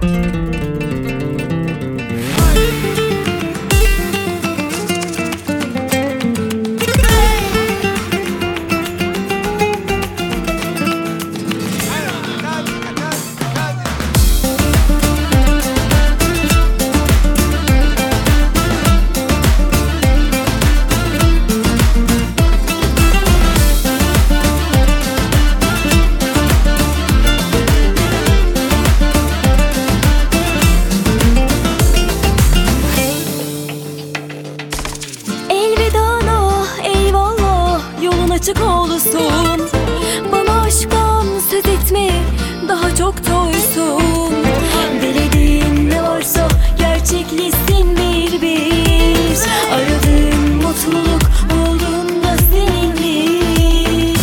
Açık olsun, bana aşktan söz etme, daha çok doysun. Dilediğin ne varsa gerçekleşsin bir bir. Aradığın mutluluk bulduğunda senindir.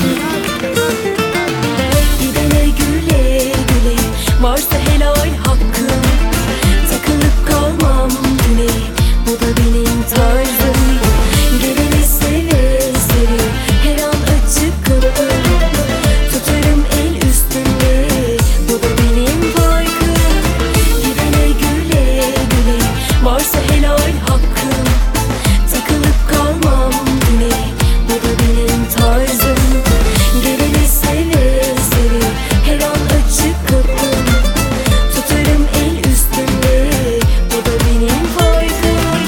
Gidene güle güle, varsa helal hakkım. Takılıp kalmam güne, bu da benim tarzım. Geleni seve seve, her an açık kapım. Tutarım el üstünde, bu da benim farkım. Gidene güle güle, varsa helal hakkım. Takılıp kalmam güne, bu da benim tarzım. Geleni seve seve, her an açık kapım. Tutarım el üstünde, bu da benim farkım.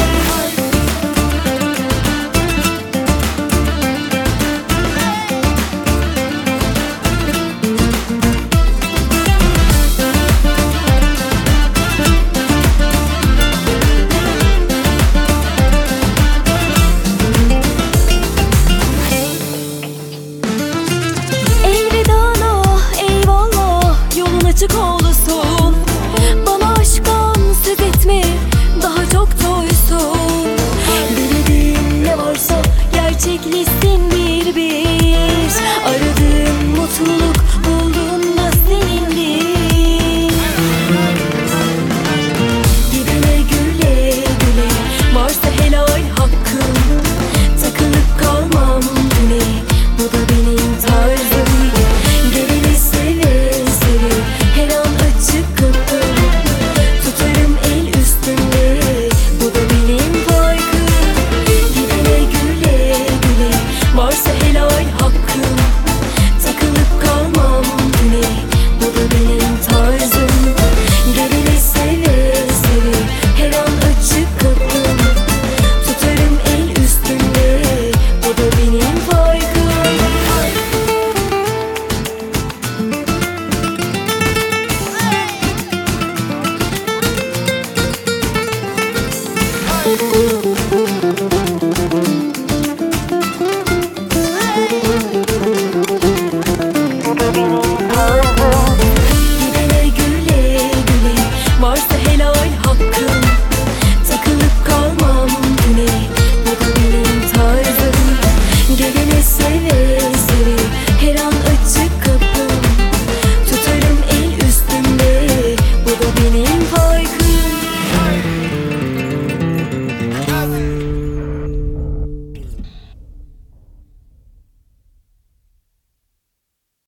Açık olsun, bana aşktan söz etme, daha çok doysun. Dilediğin ne varsa gerçekleşsin bir bir. Aradığın mutluluk bulduğunda senindir. Gidene güle güle, varsa helal hakkım. Takılıp kalmam güne, bu da benim tarzım. Geleni seve seve, her an açık kapım. Tutarım el üstünde, bu da benim farkım. Gidene güle güle, varsa helal hakkım. Takılıp kalmam güne, bu da benim tarzım. Geleni seve seve, her an açık kapım. Tutarım el üstünde, bu da benim farkım. Ooh.